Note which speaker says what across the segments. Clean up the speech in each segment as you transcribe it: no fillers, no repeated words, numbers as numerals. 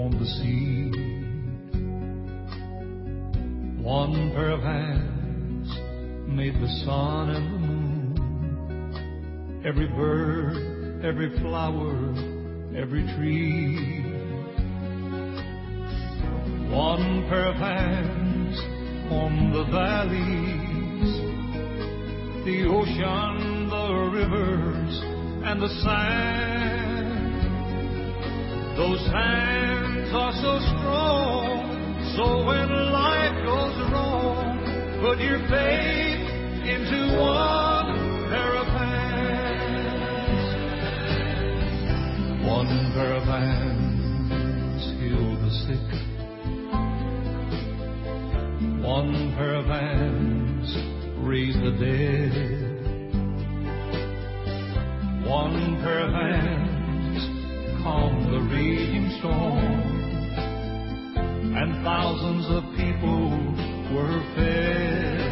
Speaker 1: on the sea. One pair of hands made the sun and the moon, every bird, every flower, every tree. One pair of hands on the valleys, the ocean, the rivers, and the sand. Those hands are so strong, so when life goes wrong, put your faith into one pair of hands. One pair of hands heal the sick. One pair of hands raise the dead. One pair of hands calm the raging storm, and thousands of people were fed.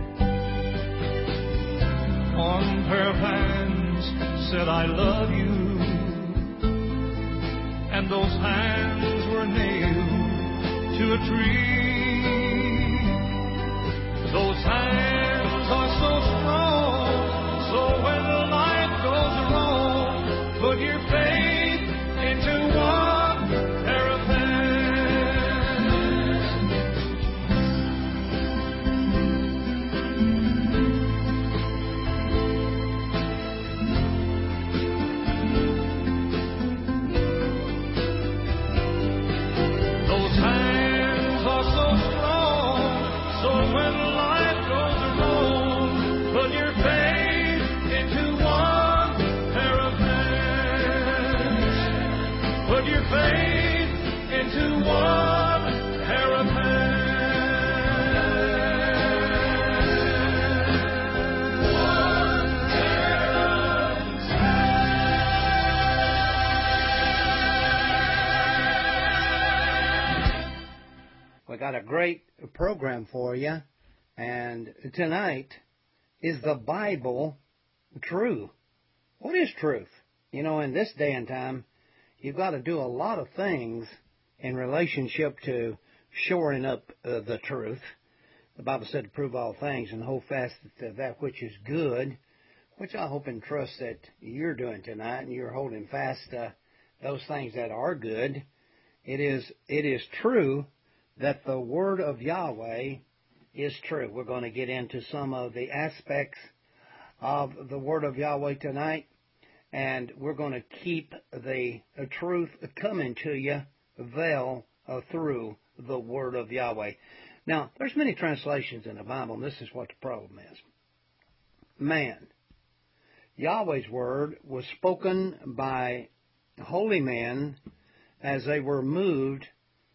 Speaker 1: One pair of hands said, I love you, and those hands were nailed to a tree. Those hands are so strong, so when life goes wrong, put your faith into one pair of hands. Those hands are so strong, so when life goes wrong, put your faith into one pair of hands. Put your faith into one pair of hands. One pair of hands.
Speaker 2: We got a great program for you, and tonight, is the Bible true? What is truth? You know, in this day and time, you've got to do a lot of things in relationship to shoring up the truth. The Bible said to prove all things and hold fast to that which is good, which I hope and trust that you're doing tonight, and you're holding fast to those things that are good. It is true that the Word of Yahweh is true. We're going to get into some of the aspects of the Word of Yahweh tonight, and we're going to keep the truth coming to you through the Word of Yahweh. Now, there's many translations in the Bible, and this is what the problem is. Man. Yahweh's Word was spoken by holy men as they were moved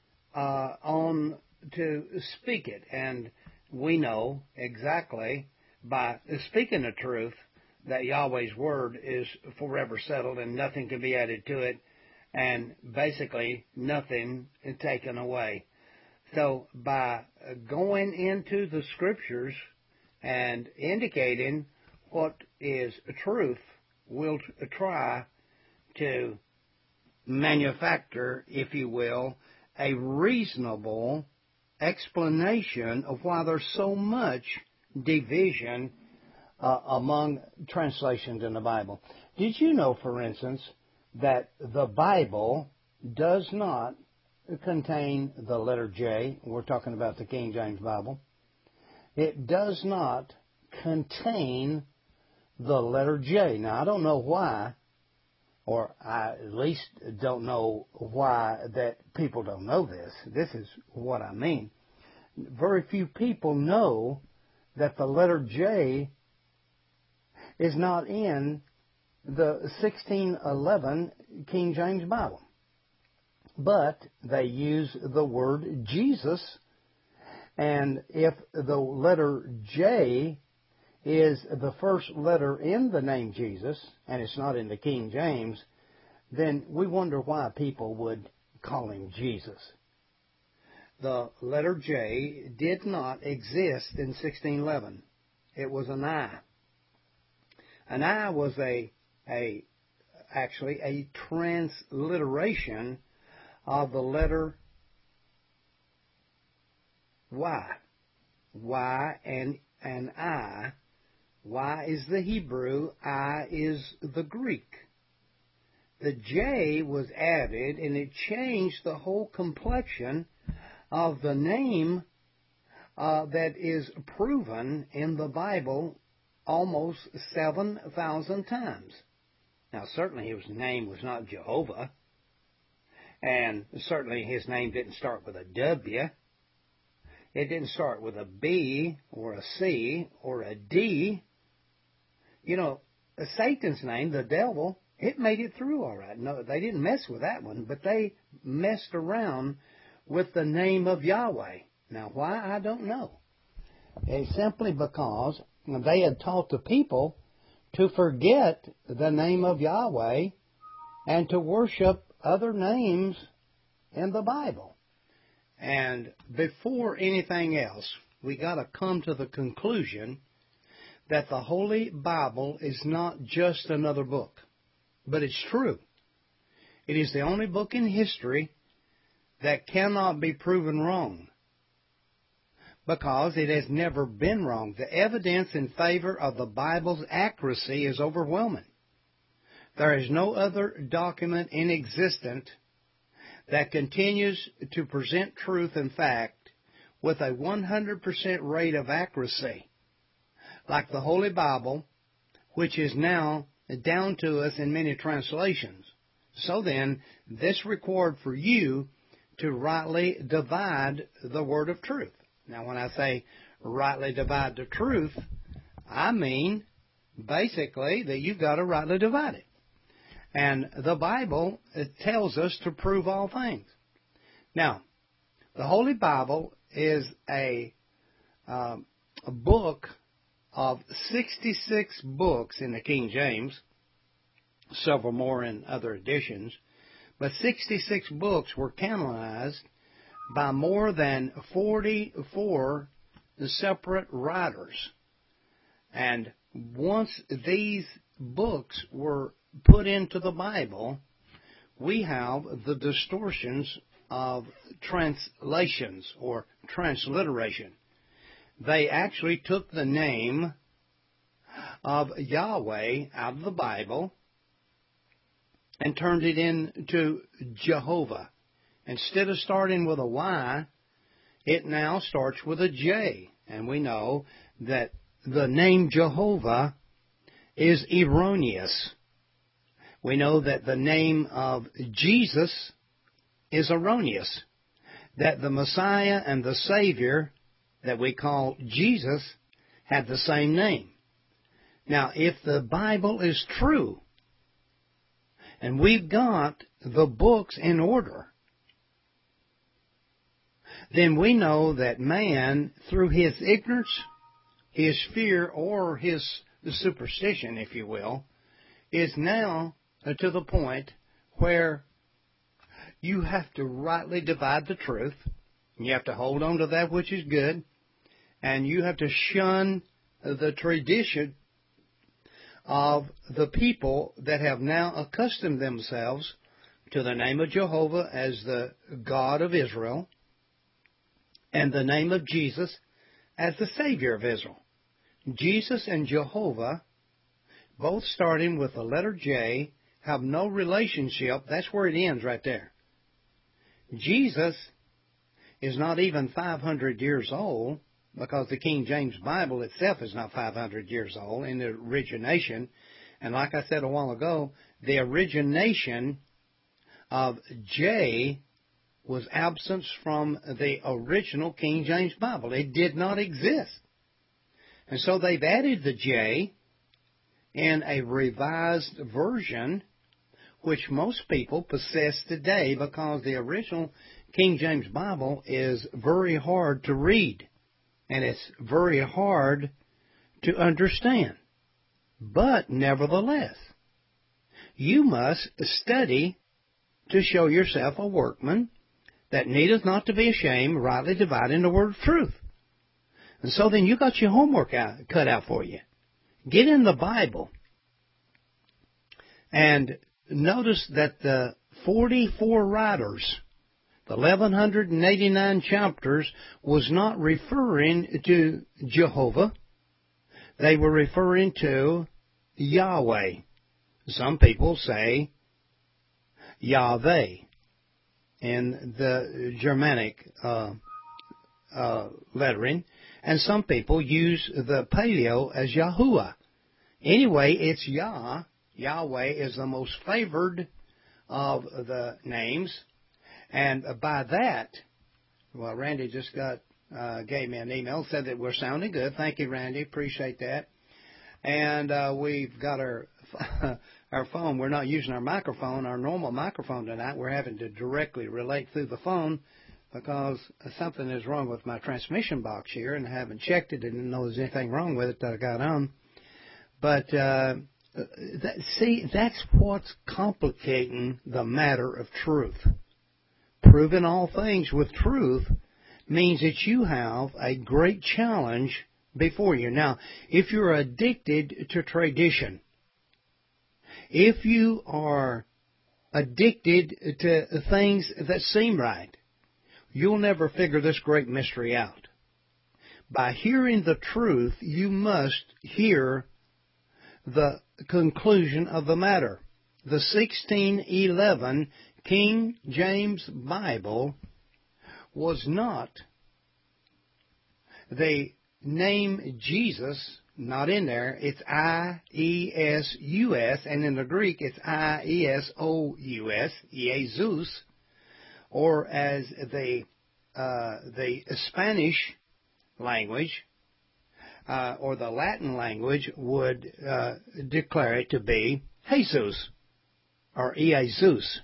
Speaker 2: on to speak it. And we know exactly by speaking the truth that Yahweh's Word is forever settled and nothing can be added to it, and basically nothing taken away. So by going into the Scriptures and indicating what is truth, we'll try to manufacture, if you will, a reasonable explanation of why there's so much division among translations in the Bible. Did you know, for instance, that the Bible does not contain the letter J? We're talking about the King James Bible. It does not contain the letter J. Now, I don't know why, or I at least don't know why that people don't know this. This is what I mean. Very few people know that the letter J is not in the 1611 King James Bible. But they use the word Jesus, and if the letter J is the first letter in the name Jesus, and it's not in the King James, then we wonder why people would call him Jesus. The letter J did not exist in 1611. It was an I. An I was actually a transliteration of the letter Y. Y and I. Y is the Hebrew, I is the Greek. The J was added, and it changed the whole complexion of the name that is proven in the Bible almost 7,000 times. Now, certainly his name was not Jehovah, and certainly his name didn't start with a W. It didn't start with a B or a C or a D. You know, Satan's name, the devil, it made it through all right. No, they didn't mess with that one, but they messed around with the name of Yahweh. Now, why? I don't know. It's simply because they had taught the people to forget the name of Yahweh and to worship other names in the Bible. And before anything else, we got to come to the conclusion that the Holy Bible is not just another book, but it's true. It is the only book in history that cannot be proven wrong, because it has never been wrong. The evidence in favor of the Bible's accuracy is overwhelming. There is no other document in existence that continues to present truth and fact with a 100% rate of accuracy, like the Holy Bible, which is now down to us in many translations. So then, this required for you to rightly divide the word of truth. Now, when I say rightly divide the truth, I mean basically that you've got to rightly divide it. And the Bible tells us to prove all things. Now, the Holy Bible is a book of 66 books in the King James, several more in other editions, but 66 books were canonized by more than 44 separate writers. And once these books were put into the Bible, we have the distortions of translations or transliteration. They actually took the name of Yahweh out of the Bible and turned it into Jehovah. Instead of starting with a Y, it now starts with a J. And we know that the name Jehovah is erroneous. We know that the name of Jesus is erroneous. That the Messiah and the Savior that we call Jesus had the same name. Now, if the Bible is true, and we've got the books in order, then we know that man, through his ignorance, his fear, or his superstition, if you will, is now to the point where you have to rightly divide the truth. You have to hold on to that which is good, and you have to shun the tradition of the people that have now accustomed themselves to the name of Jehovah as the God of Israel, and the name of Jesus as the Savior of Israel. Jesus and Jehovah, both starting with the letter J, have no relationship. That's where it ends right there. Jesus is not even 500 years old, because the King James Bible itself is not 500 years old in the origination. And like I said a while ago, the origination of J was absent from the original King James Bible. It did not exist. And so they've added the J in a revised version, which most people possess today, because the original King James Bible is very hard to read, and it's very hard to understand. But nevertheless, you must study to show yourself a workman that needeth not to be ashamed, rightly dividing the word of truth. And so then you got your homework cut out for you. Get in the Bible and notice that the 44 writers The 1189 chapters was not referring to Jehovah. They were referring to Yahweh. Some people say Yahweh in the Germanic lettering, and some people use the Paleo as Yahuwah. Anyway, it's Yah. Yahweh is the most favored of the names, and by that, well, Randy just gave me an email, said that we're sounding good. Thank you, Randy. Appreciate that. And we've got our phone. We're not using our microphone, our normal microphone tonight. We're having to directly relate through the phone because something is wrong with my transmission box here, and I haven't checked it and didn't know there's anything wrong with it that I got on. But that's what's complicating the matter of truth. Proving all things with truth means that you have a great challenge before you. Now, if you're addicted to tradition, if you are addicted to things that seem right, you'll never figure this great mystery out. By hearing the truth, you must hear the conclusion of the matter. The 1611 King James Bible was not the name Jesus, not in there. It's I-E-S-U-S, and in the Greek it's I-E-S-O-U-S, Jesus, or as the Spanish language or the Latin language would declare it to be Jesus, or Jesus.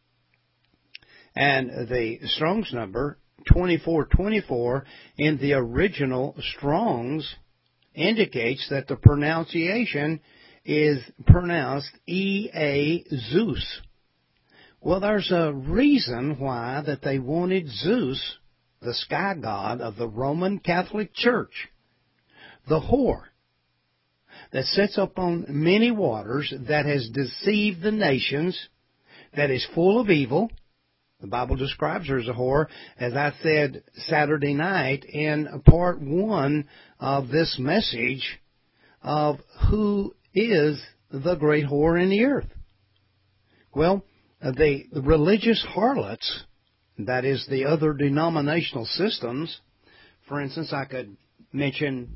Speaker 2: And the Strong's number, 2424, in the original Strong's, indicates that the pronunciation is pronounced E-A-Zeus. Well, there's a reason why that they wanted Zeus, the sky god of the Roman Catholic Church, the whore that sits upon many waters, that has deceived the nations, that is full of evil. The Bible describes her as a whore, as I said Saturday night in part 1 of this message of who is the great whore in the earth. Well, the religious harlots, that is the other denominational systems. For instance, I could mention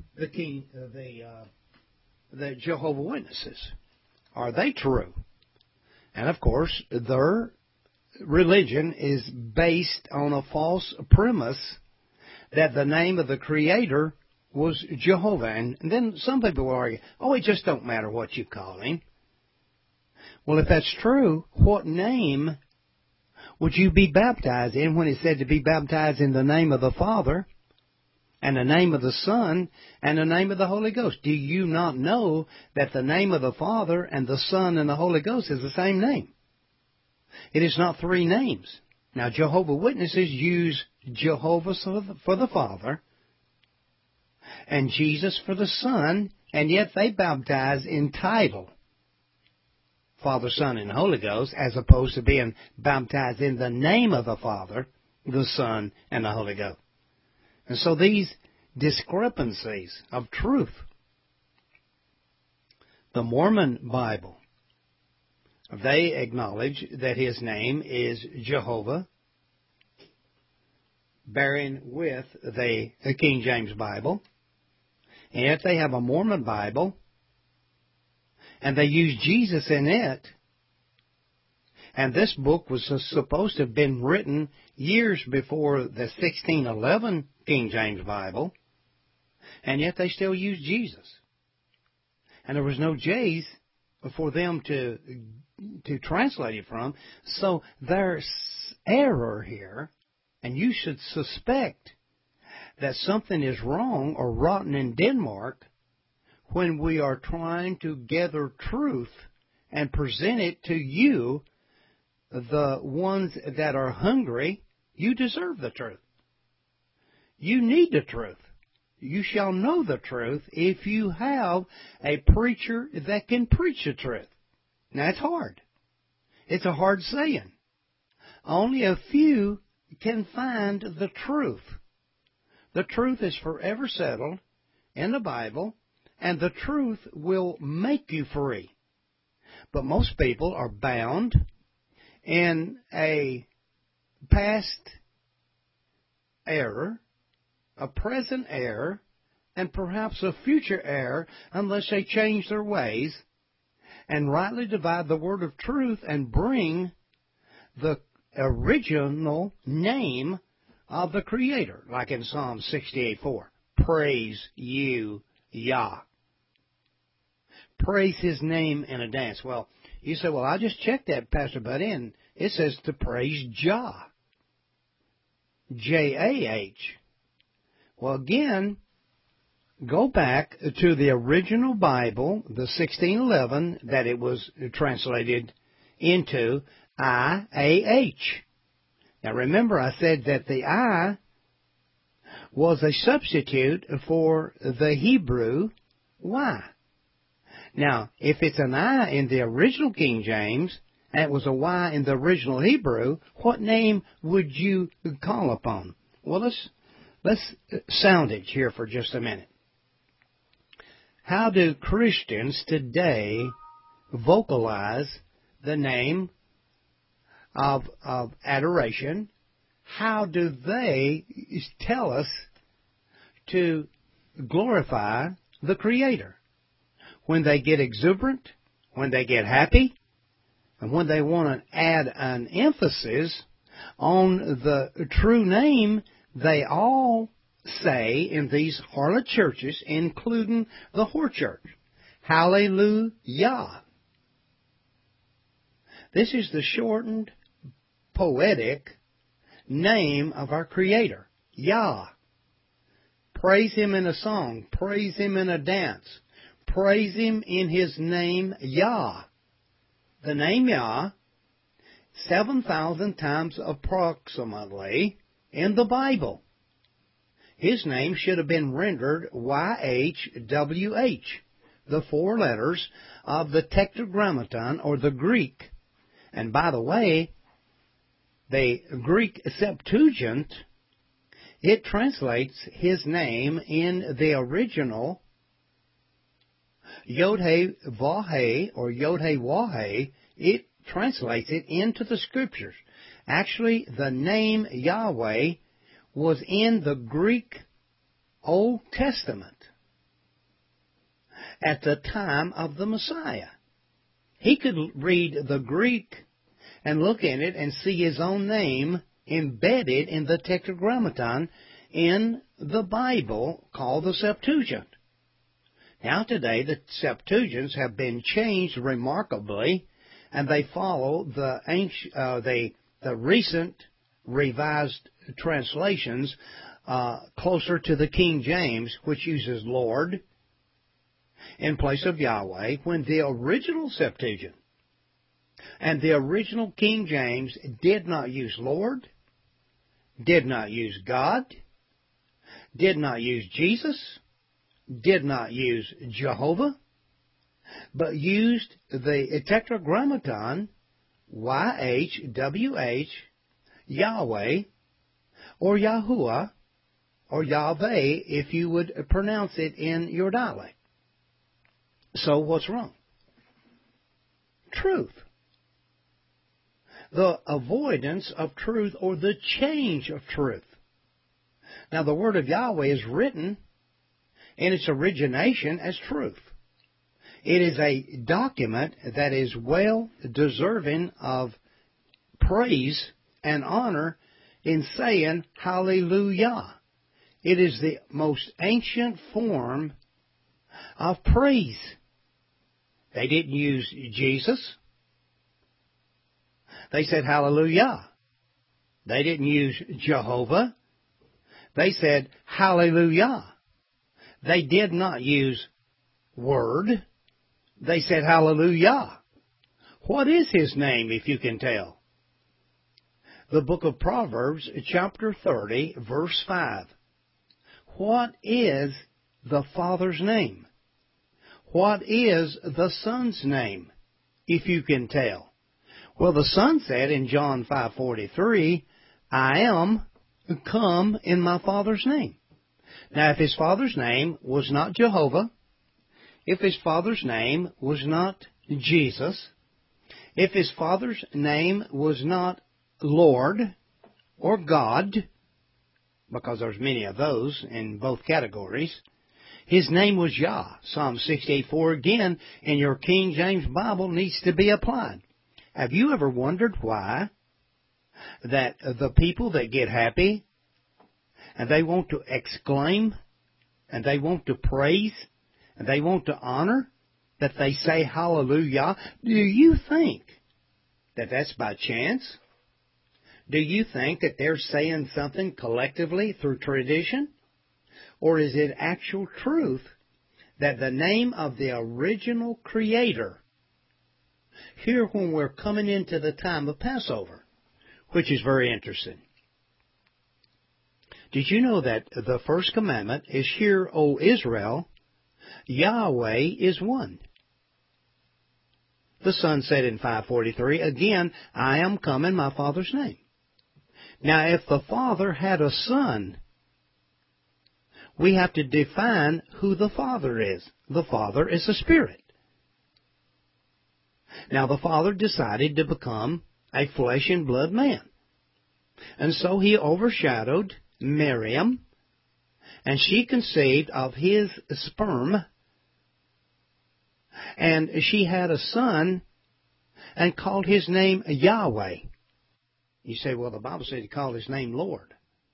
Speaker 2: the Jehovah's Witnesses. Are they true? And of course, their religion is based on a false premise that the name of the Creator was Jehovah. And then some people will argue, oh, it just don't matter what you call him. Well, if that's true, what name would you be baptized in when it said to be baptized in the name of the Father and the name of the Son and the name of the Holy Ghost? Do you not know that the name of the Father and the Son and the Holy Ghost is the same name? It is not three names. Now, Jehovah's Witnesses use Jehovah for the Father and Jesus for the Son, and yet they baptize in title, Father, Son, and Holy Ghost, as opposed to being baptized in the name of the Father, the Son, and the Holy Ghost. And so these discrepancies of truth. The Mormon Bible, they acknowledge that his name is Jehovah, bearing with the King James Bible. And yet they have a Mormon Bible, and they use Jesus in it. And this book was supposed to have been written years before the 1611 King James Bible, and yet they still use Jesus. And there was no J's for them to translate it from. So there's error here, and you should suspect that something is wrong or rotten in Denmark when we are trying to gather truth and present it to you, the ones that are hungry. You deserve the truth. You need the truth. You shall know the truth if you have a preacher that can preach the truth. Now, it's hard. It's a hard saying. Only a few can find the truth. The truth is forever settled in the Bible, and the truth will make you free. But most people are bound in a past error, a present error, and perhaps a future error unless they change their ways and rightly divide the word of truth and bring the original name of the Creator, like in Psalm 68:4. Praise you, Yah. Praise His name in a dance. Well, you say, well, I just checked that, Pastor Buddy, and it says to praise Jah. J-A-H. Well, again, go back to the original Bible, the 1611, that it was translated into, I-A-H. Now remember, I said that the I was a substitute for the Hebrew Y. Now, if it's an I in the original King James, and it was a Y in the original Hebrew, what name would you call upon? Well, let's sound it here for just a minute. How do Christians today vocalize the name of adoration? How do they tell us to glorify the Creator? When they get exuberant, when they get happy, and when they want to add an emphasis on the true name, they all say in these harlot churches, including the whore church, Hallelujah. This is the shortened, poetic name of our Creator, Yah. Praise Him in a song. Praise Him in a dance. Praise Him in His name, Yah. The name Yah, 7,000 times approximately in the Bible. His name should have been rendered Y-H-W-H, the 4 letters of the Tetragrammaton, or the Greek. And by the way, the Greek Septuagint, it translates his name in the original Yod-Heh-Vah-Heh, or Yod-Heh-Wah-Heh. It translates it into the Scriptures. Actually, the name Yahweh was in the Greek Old Testament at the time of the Messiah. He could read the Greek and look in it and see his own name embedded in the Tetragrammaton in the Bible called the Septuagint. Now today the Septuagints have been changed remarkably, and they follow the recent revised translations closer to the King James, which uses Lord in place of Yahweh, when the original Septuagint and the original King James did not use Lord, did not use God, did not use Jesus, did not use Jehovah, but used the Tetragrammaton, Y-H-W-H, Yahweh, or Yahuwah, or Yahweh, if you would pronounce it in your dialect. So what's wrong? Truth. The avoidance of truth, or the change of truth. Now, the Word of Yahweh is written in its origination as truth. It is a document that is well deserving of praise and honor in saying Hallelujah. It is the most ancient form of praise. They didn't use Jesus. They said Hallelujah. They didn't use Jehovah. They said Hallelujah. They did not use Word. They said Hallelujah. What is His name, if you can tell? The book of Proverbs, chapter 30, verse 5. What is the Father's name? What is the Son's name, if you can tell? Well, the Son said in John 5:43, I am come in my Father's name. Now, if his Father's name was not Jehovah, if his Father's name was not Jesus, if his Father's name was not Lord or God, because there's many of those in both categories, his name was Yah. Psalm 68:4 again in your King James Bible needs to be applied. Have you ever wondered why that the people that get happy and they want to exclaim and they want to praise and they want to honor, that they say hallelujah? Do you think that that's by chance? Do you think that they're saying something collectively through tradition? Or is it actual truth that the name of the original Creator, here when we're coming into the time of Passover, which is very interesting. Did you know that the first commandment is, Hear, O Israel, Yahweh is one. The Son said in 5:43, again, I am come in my Father's name. Now, if the Father had a Son, we have to define who the Father is. The Father is a Spirit. Now, the Father decided to become a flesh and blood man. And so he overshadowed Miriam, and she conceived of his sperm, and she had a son and called his name Yahweh. You say, well, the Bible says he called his name Lord,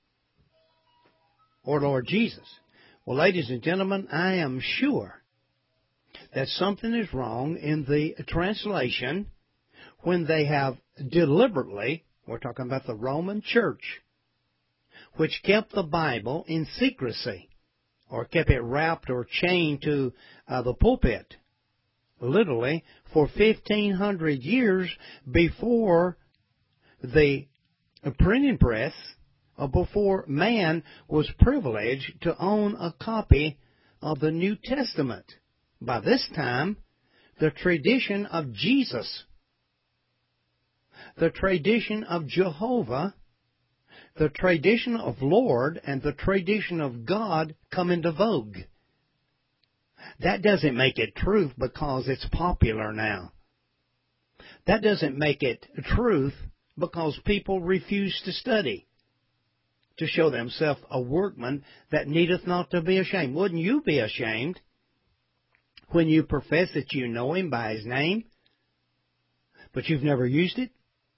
Speaker 2: or Lord Jesus. Well, ladies and gentlemen, I am sure that something is wrong in the translation when they have deliberately, we're talking about the Roman Church, which kept the Bible in secrecy, or kept it wrapped or chained to the pulpit, literally, for 1,500 years before the printing press, or before man was privileged to own a copy of the New Testament. By this time, the tradition of Jesus, the tradition of Jehovah, the tradition of Lord, and the tradition of God come into vogue. That doesn't make it truth because it's popular now. That doesn't make it truth because people refuse to study, to show themselves a workman that needeth not to be ashamed. Wouldn't you be ashamed when you profess that you know him by his name, but you've never used it?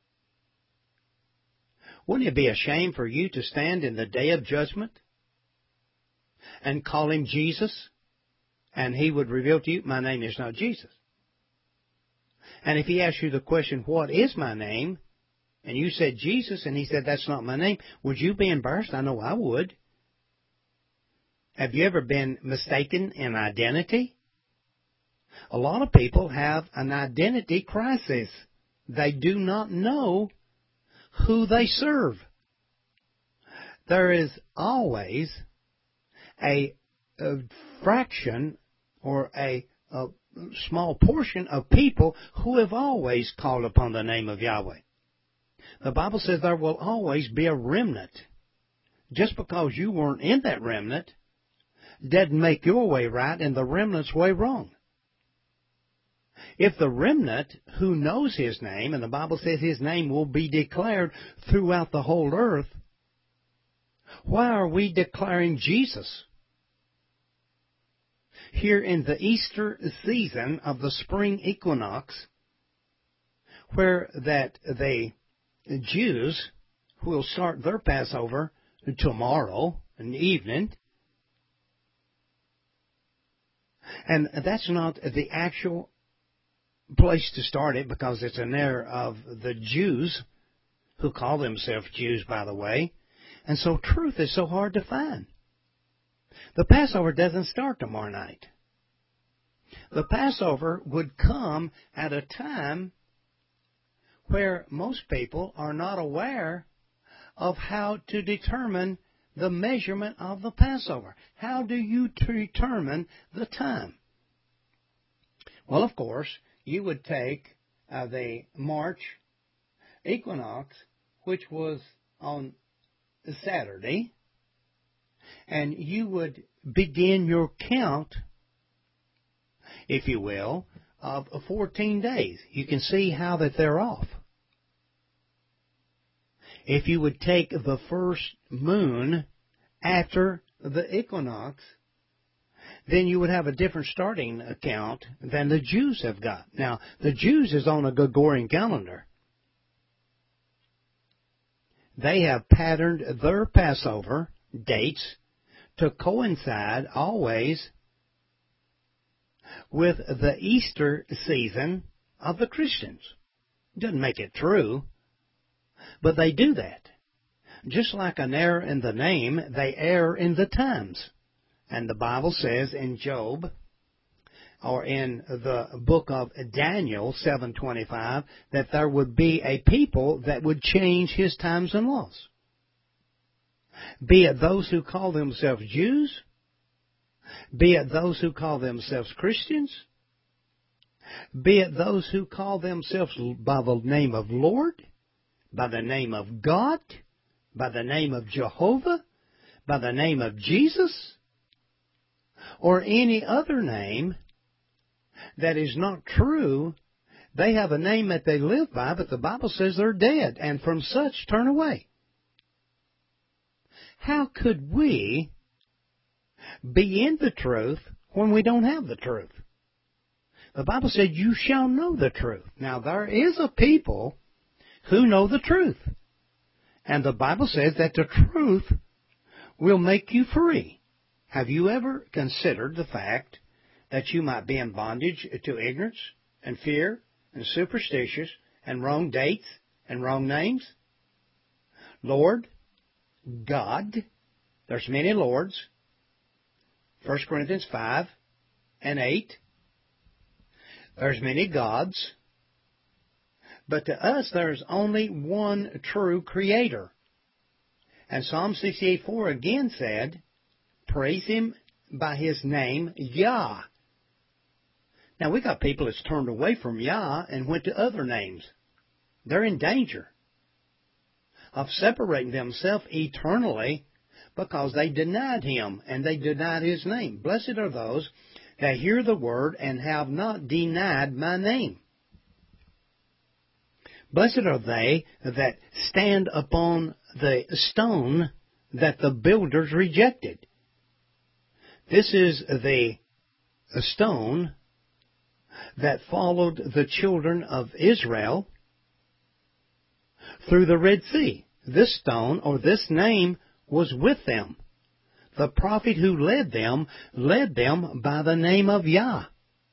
Speaker 2: Wouldn't it be a shame for you to stand in the day of judgment and call him Jesus, and he would reveal to you, my name is not Jesus? And if he asked you the question, what is my name? And you said Jesus, and he said, that's not my name, would you be embarrassed? I know I would. Have you ever been mistaken in identity? A lot of people have an identity crisis. They do not know who they serve. There is always a fraction or a small portion of people who have always called upon the name of Yahweh. The Bible says there will always be a remnant. Just because you weren't in that remnant doesn't make your way right and the remnant's way wrong. If the remnant who knows his name, and the Bible says his name will be declared throughout the whole earth, why are we declaring Jesus? Here in the Easter season of the spring equinox, where that the Jews will start their Passover tomorrow in the evening, and that's not the actual place to start it because it's an error of the Jews, who call themselves Jews, by the way, and so truth is so hard to find. The Passover doesn't start tomorrow night. The Passover would come at a time where most people are not aware of how to determine the measurement of the Passover. How do you determine the time? Well, of course, you would take the March equinox, which was on Saturday, and you would begin your count, if you will, of 14 days. You can see how that they're off. If you would take the first moon after the equinox, then you would have a different starting account than the Jews have got. Now, the Jews is on a Gregorian calendar. They have patterned their Passover dates to coincide always with the Easter season of the Christians. Doesn't make it true, but they do that. Just like an error in the name, they err in the times. And the Bible says in Job, or in the book of Daniel 7:25, that there would be a people that would change his times and laws. Be it those who call themselves Jews, be it those who call themselves Christians, be it those who call themselves by the name of Lord, by the name of God, by the name of Jehovah, by the name of Jesus, or any other name that is not true. They have a name that they live by, but the Bible says they're dead, and from such turn away. How could we be in the truth when we don't have the truth? The Bible said, you shall know the truth. Now, there is a people who know the truth. And the Bible says that the truth will make you free. Have you ever considered the fact that you might be in bondage to ignorance and fear and superstitious and wrong dates and wrong names? Lord, God, there's many lords. 1 Corinthians 5 and 8. There's many gods. But to us, there's only one true Creator. And Psalm 68:4 again said, praise Him by His name, Yah. Now, we got people that's turned away from Yah and went to other names. They're in danger of separating themselves eternally because they denied Him and they denied His name. Blessed are those that hear the word and have not denied my name. Blessed are they that stand upon the stone that the builders rejected. This is the stone that followed the children of Israel through the Red Sea. This stone, or this name, was with them. The prophet who led them by the name of Yah.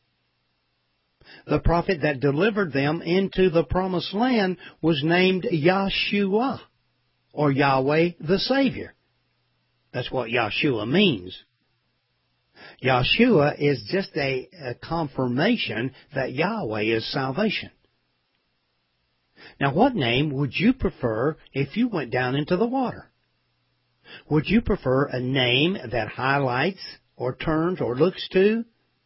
Speaker 2: The prophet that delivered them into the promised land was named Yahshua, or Yahweh the Savior. That's what Yahshua means. Yahshua is just a confirmation that Yahweh is salvation. Now, what name would you prefer if you went down into the water? Would you prefer a name that highlights or turns or looks to?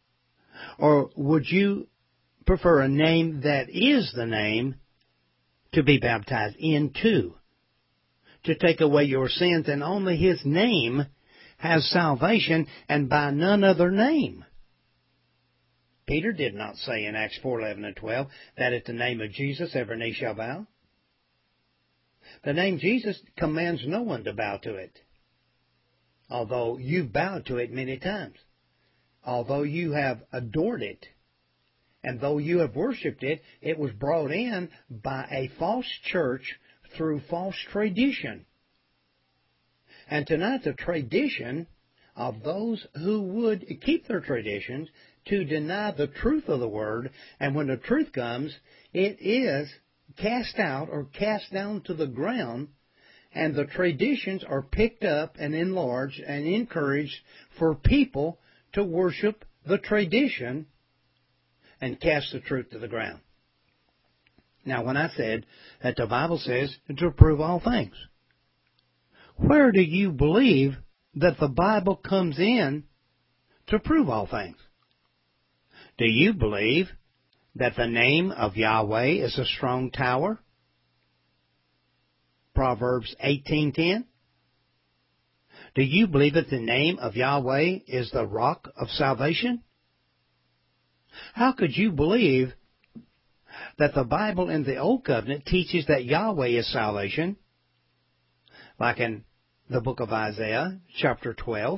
Speaker 2: Or would you prefer a name that is the name to be baptized into, to take away your sins, and only His name has salvation, and by none other name? Peter did not say in Acts 4:11 and 12 that at the name of Jesus every knee shall bow. The name Jesus commands no one to bow to it, although you've bowed to it many times, although you have adored it, and though you have worshipped it. It was brought in by a false church through false tradition. And tonight the tradition of those who would keep their traditions to deny the truth of the Word, and when the truth comes, it is cast out or cast down to the ground, and the traditions are picked up and enlarged and encouraged for people to worship the tradition and cast the truth to the ground. Now, when I said that the Bible says to prove all things, where do you believe that the Bible comes in to prove all things? Do you believe that the name of Yahweh is a strong tower? Proverbs 18:10? Do you believe that the name of Yahweh is the rock of salvation? How could you believe that the Bible in the Old Covenant teaches that Yahweh is salvation, like in the book of Isaiah, chapter 12,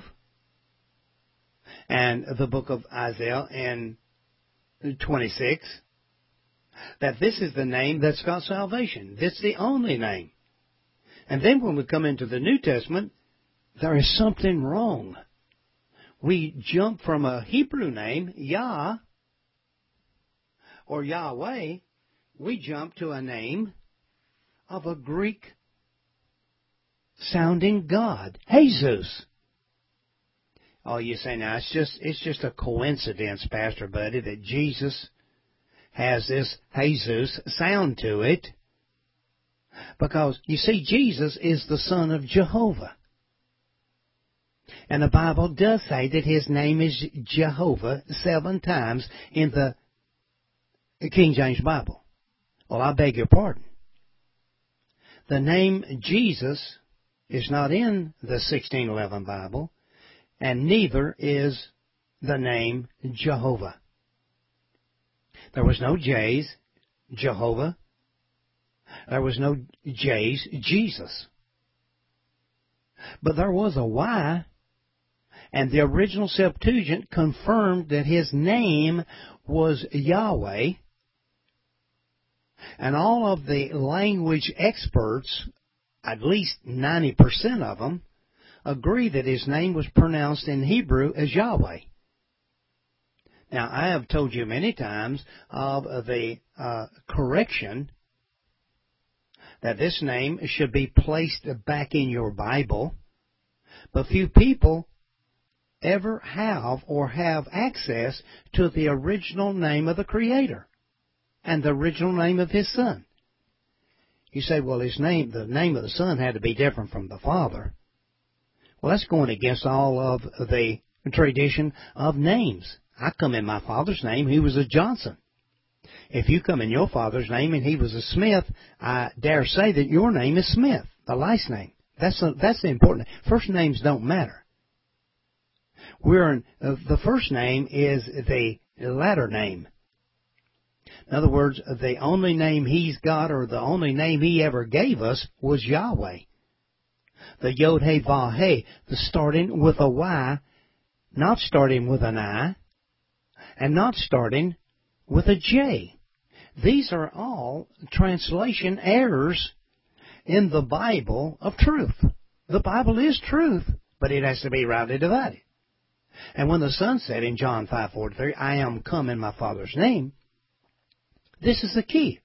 Speaker 2: and the book of Isaiah in 26, that this is the name that's got salvation. This is the only name. And then when we come into the New Testament, there is something wrong. We jump from a Hebrew name, Yah, or Yahweh, we jump to a name of a Greek-sounding God, Jesus. Oh, you say, now, it's just a coincidence, Pastor Buddy, that Jesus has this Jesus sound to it. Because, you see, Jesus is the Son of Jehovah. And the Bible does say that His name is Jehovah 7 times in the King James Bible. Well, I beg your pardon. The name Jesus is not in the 1611 Bible, and neither is the name Jehovah. There was no J's, Jehovah. There was no J's, Jesus. But there was a Y, and the original Septuagint confirmed that His name was Yahweh. And all of the language experts, at least 90% of them, agree that His name was pronounced in Hebrew as Yahweh. Now, I have told you many times of the correction that this name should be placed back in your Bible, but few people ever have or have access to the original name of the Creator and the original name of His Son. You say, well, the name of the Son had to be different from the Father. Well, that's going against all of the tradition of names. I come in my father's name, he was a Johnson. If you come in your father's name and he was a Smith, I dare say that your name is Smith, the last name. That's the important. First names don't matter. The first name is the latter name. In other words, the only name He's got, or the only name He ever gave us, was Yahweh. The Yod He Vav He, the starting with a Y, not starting with an I, and not starting with a J. These are all translation errors in the Bible of truth. The Bible is truth, but it has to be rightly divided. And when the Son said in John 5:43, I am come in my Father's name, this is the key.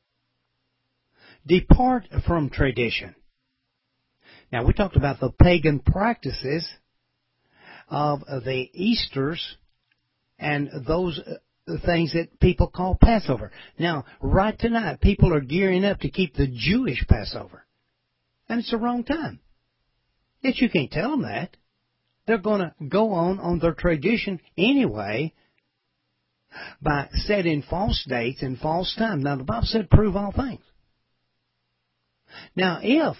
Speaker 2: Depart from tradition. Now, we talked about the pagan practices of the Easters and those things that people call Passover. Now, right tonight, people are gearing up to keep the Jewish Passover. And it's the wrong time. Yet you can't tell them that. They're going to go on their tradition anyway by setting false dates and false times. Now, the Bible said, prove all things. Now, if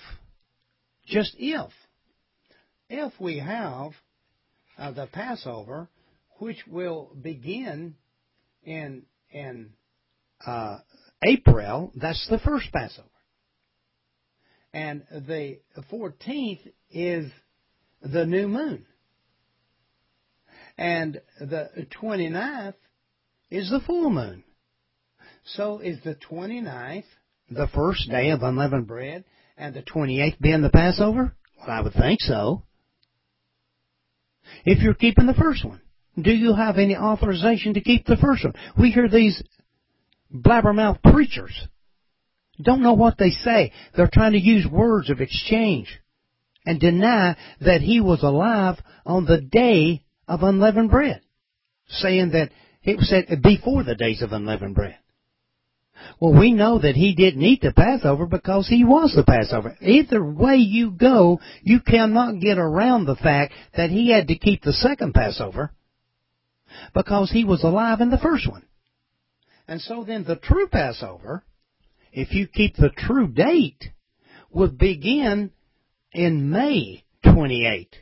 Speaker 2: we have the Passover, which will begin in April, that's the first Passover. And the 14th is the new moon. And the 29th is the full moon. So is the 29th the first day of unleavened bread and the 28th being the Passover? Well, I would think so. If you're keeping the first one, do you have any authorization to keep the first one? We hear these blabbermouth preachers. Don't know what they say. They're trying to use words of exchange and deny that He was alive on the day of unleavened bread, saying that it was said before the days of unleavened bread. Well, we know that He didn't eat the Passover because He was the Passover. Either way you go, you cannot get around the fact that He had to keep the second Passover because He was alive in the first one. And so then the true Passover, if you keep the true date, would begin in May 28.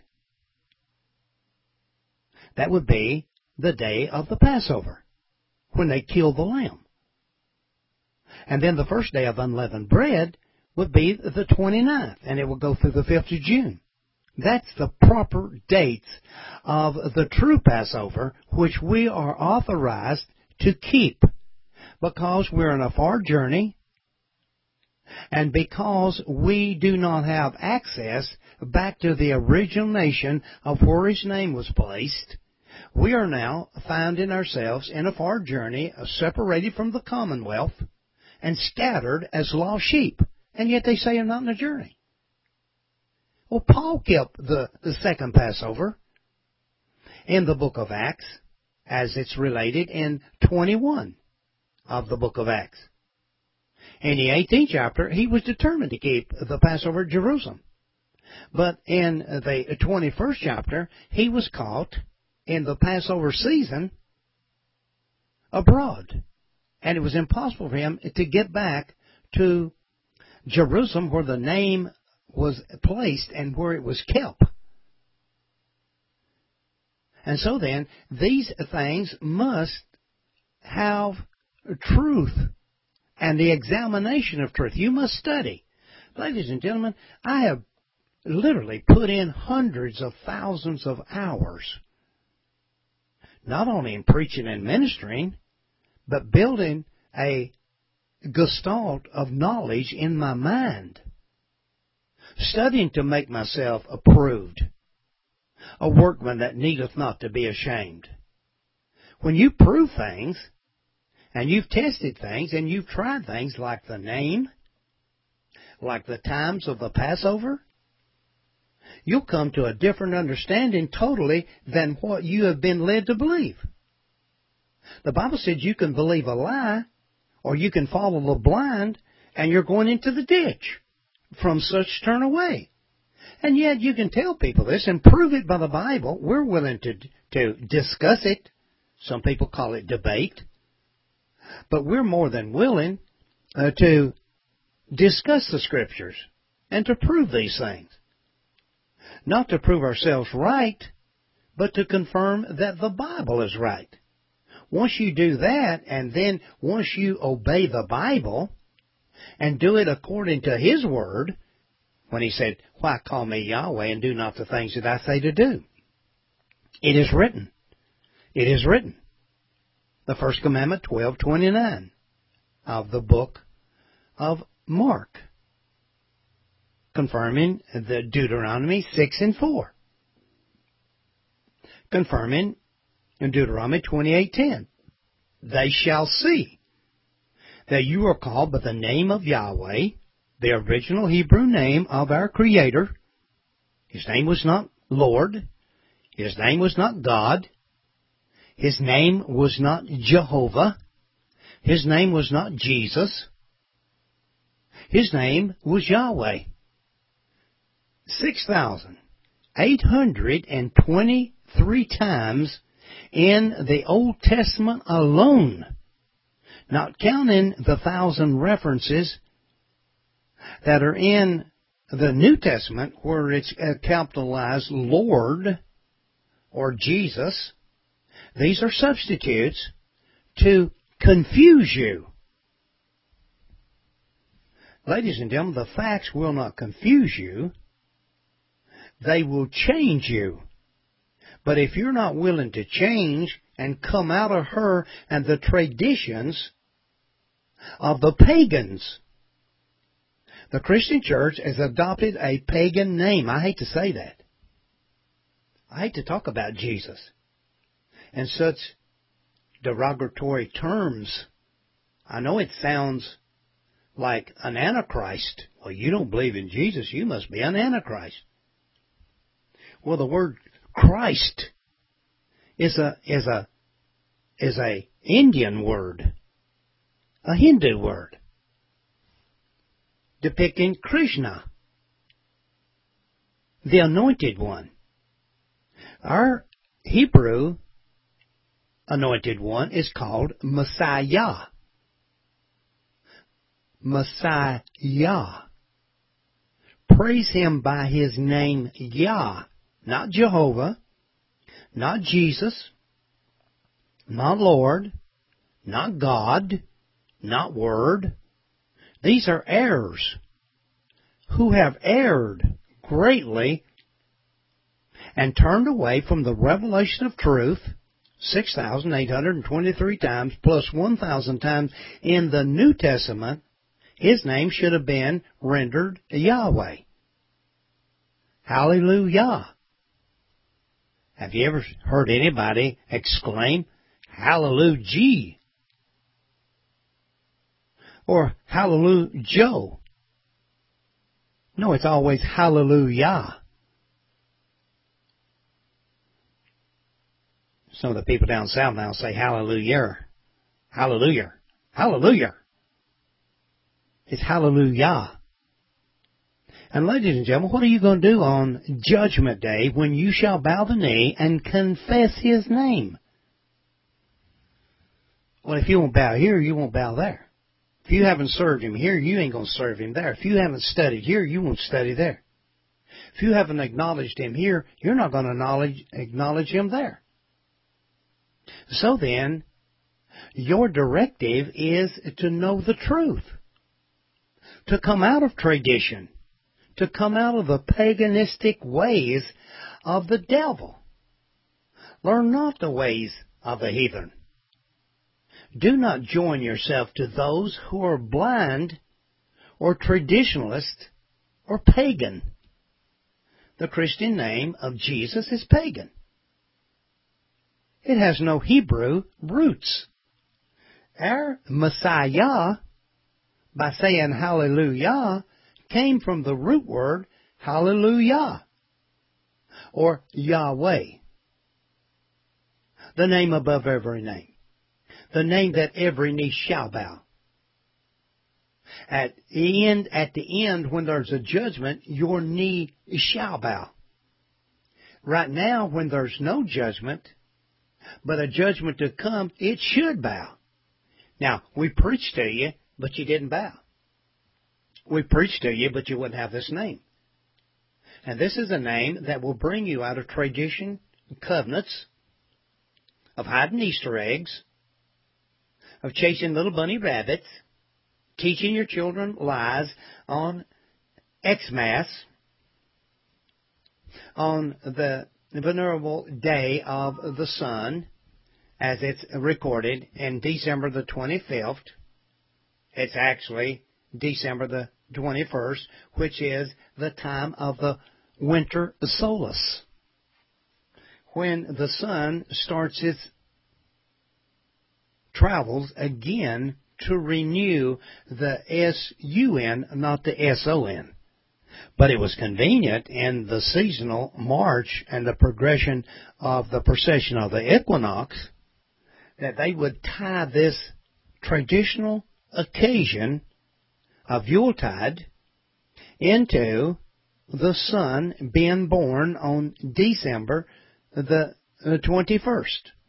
Speaker 2: That would be the day of the Passover, when they killed the lamb. And then the first day of unleavened bread would be the 29th, and it would go through the 5th of June. That's the proper dates of the true Passover, which we are authorized to keep, because we're on a far journey, and because we do not have access back to the original nation of where His name was placed. We are now finding ourselves in a far journey, separated from the commonwealth, and scattered as lost sheep. And yet they say I'm not in a journey. Well, Paul kept the second Passover in the book of Acts, as it's related in 21 of the book of Acts. In the 18th chapter, he was determined to keep the Passover at Jerusalem. But in the 21st chapter, he was caught in the Passover season abroad. And it was impossible for him to get back to Jerusalem, where the name was placed and where it was kept. And so then, these things must have truth and the examination of truth. You must study. Ladies and gentlemen, I have literally put in hundreds of thousands of hours, not only in preaching and ministering, but building a gestalt of knowledge in my mind, studying to make myself approved, a workman that needeth not to be ashamed. When you prove things, and you've tested things, and you've tried things like the name, like the times of the Passover, you'll come to a different understanding totally than what you have been led to believe. The Bible said you can believe a lie, or you can follow the blind, and you're going into the ditch. From such turn away. And yet you can tell people this and prove it by the Bible. We're willing to discuss it. Some people call it debate. But we're more than willing to discuss the Scriptures and to prove these things. Not to prove ourselves right, but to confirm that the Bible is right. Once you do that, and then once you obey the Bible and do it according to His Word, when He said, "Why call me Yahweh and do not the things that I say to do?" It is written. It is written. The first commandment, 12:29 of the book of Mark, confirming the Deuteronomy 6:4, confirming in Deuteronomy 28:10, "They shall see that you are called by the name of Yahweh," the original Hebrew name of our Creator. His name was not Lord. His name was not God. His name was not Jehovah. His name was not Jesus. His name was Yahweh. 6,823 times in the Old Testament alone, not counting the 1,000 references that are in the New Testament where it's capitalized Lord or Jesus. These are substitutes to confuse you. Ladies and gentlemen, the facts will not confuse you. They will change you. But if you're not willing to change and come out of her and the traditions of the pagans, the Christian church has adopted a pagan name. I hate to say that. I hate to talk about Jesus in such derogatory terms. I know it sounds like an antichrist. Well, you don't believe in Jesus, you must be an antichrist. Well, the word Christ is a Indian word, a Hindu word, depicting Krishna, the Anointed One. Our Hebrew Anointed One is called Messiah. Messiah. praise Him by His name Yah, not Jehovah, not Jesus, not Lord, not God, not Word. These are errors who have erred greatly and turned away from the revelation of truth 6,823 times plus 1,000 times in the New Testament. His name should have been rendered Yahweh. Hallelujah. Have you ever heard anybody exclaim, Hallelujah? Or Hallelujah Joe? No, it's always Hallelujah. Some of the people down south now say Hallelujah. Hallelujah. Hallelujah. It's Hallelujah. And ladies and gentlemen, what are you going to do on Judgment Day when you shall bow the knee and confess His name? Well, if you won't bow here, you won't bow there. If you haven't served Him here, you ain't going to serve Him there. If you haven't studied here, you won't study there. If you haven't acknowledged Him here, you're not going to acknowledge Him there. So then, your directive is to know the truth, to come out of tradition, to come out of the paganistic ways of the devil. Learn not the ways of the heathen. Do not join yourself to those who are blind or traditionalist or pagan. The Christian name of Jesus is pagan. It has no Hebrew roots. Our Messiah, by saying hallelujah, came from the root word hallelujah, or Yahweh, the name above every name, the name that every knee shall bow. At the end, when there's a judgment, your knee shall bow. Right now, when there's no judgment, but a judgment to come, it should bow. Now, we preached to you, but you didn't bow. We preached to you, but you wouldn't have this name. And this is a name that will bring you out of tradition, covenants, of hiding Easter eggs, of chasing little bunny rabbits, teaching your children lies on Xmas, on the venerable day of the sun, as it's recorded in December the 25th. It's actually December the 21st, which is the time of the winter solstice, when the sun starts its travels again to renew the S-U-N, not the S-O-N. But it was convenient in the seasonal march and the progression of the precession of the equinox that they would tie this traditional occasion of Yuletide into the sun being born on December the 21st.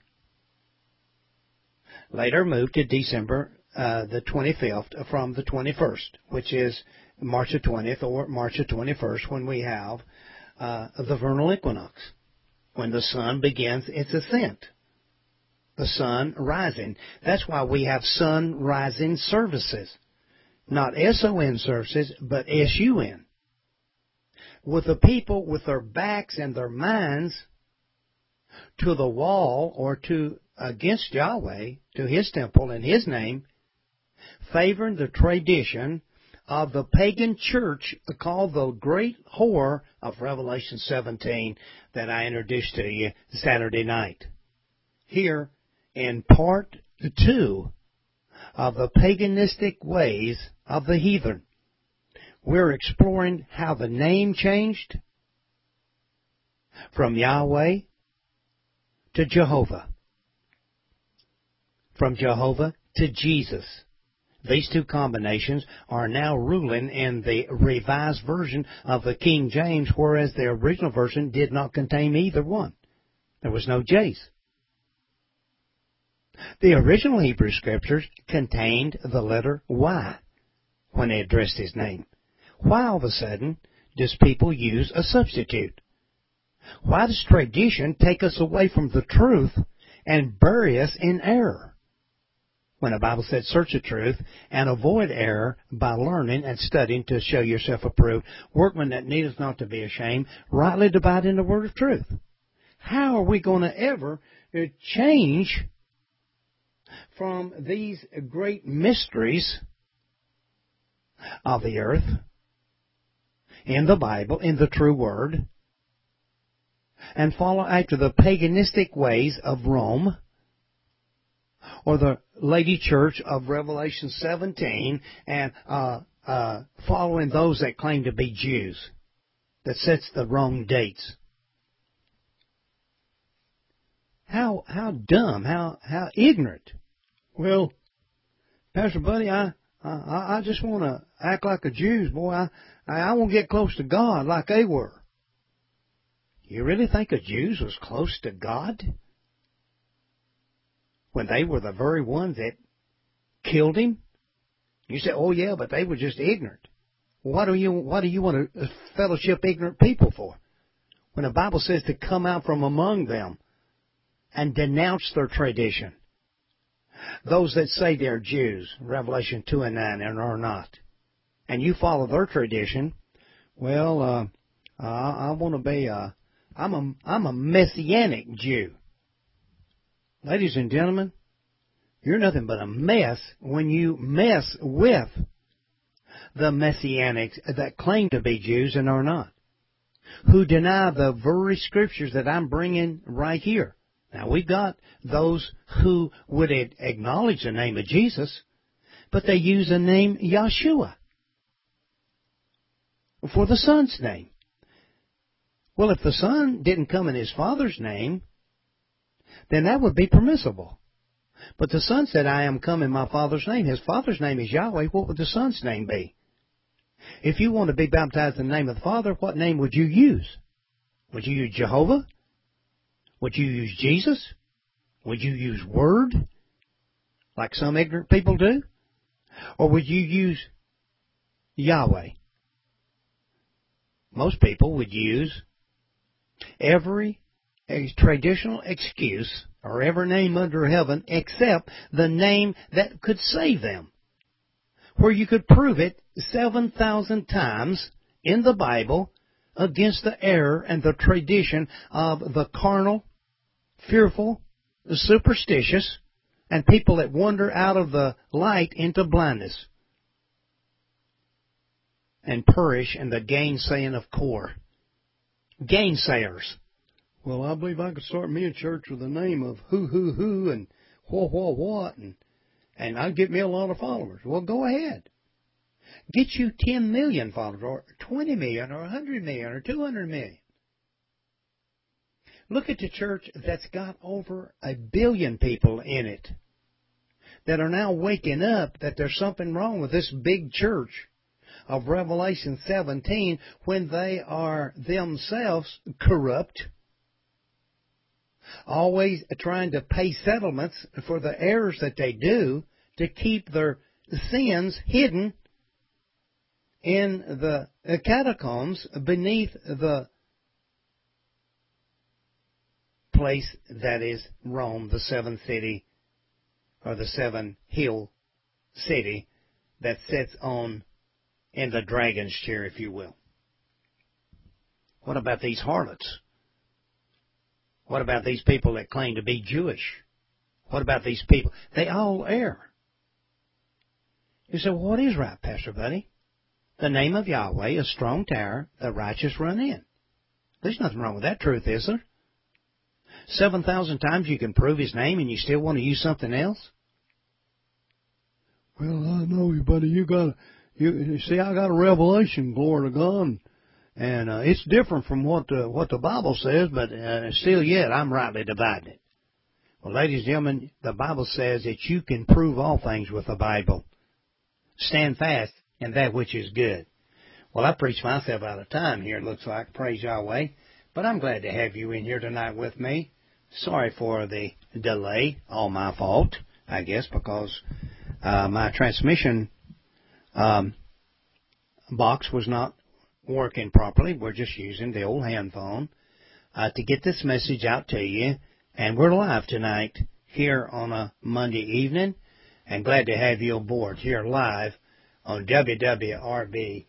Speaker 2: Later moved to December the 25th from the 21st, which is March the 20th or March the 21st, when we have the vernal equinox, when the sun begins its ascent, the sun rising. That's why we have sun rising services, not S-O-N services, but S-U-N. With the people with their backs and their minds to the wall or to against Yahweh, to His temple and His name, favoring the tradition of the pagan church called the great whore of Revelation 17 that I introduced to you Saturday night. Here in part 2 of the paganistic ways of the heathen, we're exploring how the name changed from Yahweh to Jehovah, from Jehovah to Jesus. These two combinations are now ruling in the revised version of the King James, whereas the original version did not contain either one. There was no J's. The original Hebrew Scriptures contained the letter Y when they addressed His name. Why all of a sudden does people use a substitute? Why does tradition take us away from the truth and bury us in error? When the Bible said, search the truth and avoid error by learning and studying to show yourself approved, workmen that needeth not to be ashamed, rightly dividing the word of truth. How are we going to ever change from these great mysteries of the earth in the Bible, in the true word, and follow after the paganistic ways of Rome or the Lady Church of Revelation 17 and following those that claim to be Jews, that sets the wrong dates? How dumb, how ignorant. Well, Pastor Buddy, I just want to act like a Jew, boy. I want to get close to God like they were. You really think the Jews was close to God? When they were the very ones that killed him? You say, oh yeah, but they were just ignorant. Why do you want to fellowship ignorant people for? When the Bible says to come out from among them and denounce their tradition. Those that say they're Jews, Revelation 2 and 9, and are not. And you follow their tradition, well, I want to be I'm a Messianic Jew. Ladies and gentlemen, you're nothing but a mess when you mess with the Messianics that claim to be Jews and are not, who deny the very scriptures that I'm bringing right here. Now, we've got those who would acknowledge the name of Jesus, but they use the name Yeshua for the Son's name. Well, if the Son didn't come in His Father's name, then that would be permissible. But the Son said, I am come in my Father's name. His Father's name is Yahweh. What would the Son's name be? If you want to be baptized in the name of the Father, what name would you use? Would you use Jehovah? Would you use Jesus? Would you use Word, like some ignorant people do? Or would you use Yahweh? Most people would use every traditional excuse or every name under heaven except the name that could save them, where you could prove it 7,000 times in the Bible against the error and the tradition of the carnal, fearful, superstitious, and people that wander out of the light into blindness and perish in the gainsaying of core. Gainsayers. Well, I believe I could start me a church with the name of who and what and I'd get me a lot of followers. Well, go ahead. Get you 10 million followers, or 20 million, or 100 million, or 200 million. Look at the church that's got over 1 billion people in it that are now waking up that there's something wrong with this big church of Revelation 17 when they are themselves corrupt, always trying to pay settlements for the errors that they do to keep their sins hidden in the catacombs beneath the place that is Rome, the seventh city, or the seven hill city that sits on in the dragon's chair, if you will. What about these harlots? What about these people that claim to be Jewish? What about these people? They all err. You say, well, what is right, Pastor Buddy? The name of Yahweh, a strong tower, the righteous run in. There's nothing wrong with that truth, is there? 7,000 times you can prove His name and you still want to use something else? Well, I know you, buddy. You see, I got a revelation, glory to God, and it's different from what the Bible says, but still yet I'm rightly dividing it. Well, ladies and gentlemen, the Bible says that you can prove all things with the Bible. Stand fast in that which is good. Well, I preached myself out of time here, it looks like. Praise Yahweh. But I'm glad to have you in here tonight with me. Sorry for the delay. All my fault, I guess, because my transmission box was not working properly. We're just using the old hand phone to get this message out to you. And we're live tonight here on a Monday evening. And glad to have you aboard here live on WWRB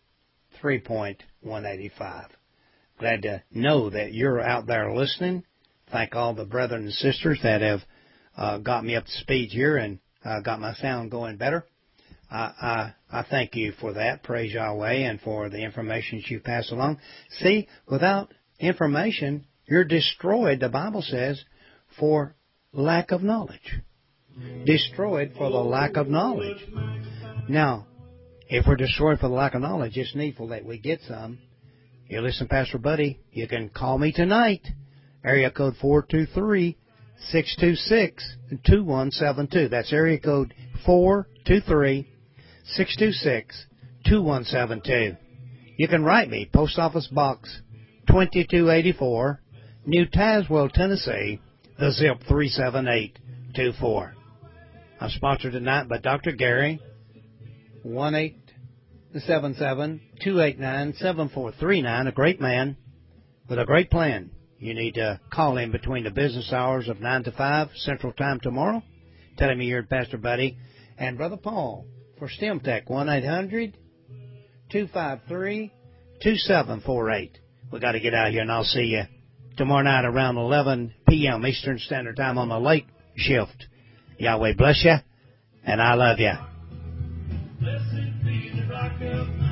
Speaker 2: 3.185. Glad to know that you're out there listening. Thank all the brethren and sisters that have got me up to speed here and got my sound going better. I thank you for that. Praise Yahweh, and for the information you pass along. See, without information, you're destroyed, the Bible says, for lack of knowledge. Destroyed for the lack of knowledge. Now, if we're destroyed for the lack of knowledge, it's needful that we get some. You listen, Pastor Buddy, you can call me tonight. Area code 423-626-2172. That's area code 423-626-2172. You can write me, Post Office Box 2284, New Tazewell, Tennessee, the zip 37824. I'm sponsored tonight by Dr. Gary, 1-877-289-7439, a great man with a great plan. You need to call him between the business hours of 9 to 5 Central Time tomorrow. Tell him you're Pastor Buddy. And Brother Paul for STEM Tech, 1-800-253-2748. We got to get out of here, and I'll see you tomorrow night around 11 p.m. Eastern Standard Time on the late shift. Yahweh bless you, and I love you.
Speaker 1: Blessed be the rock of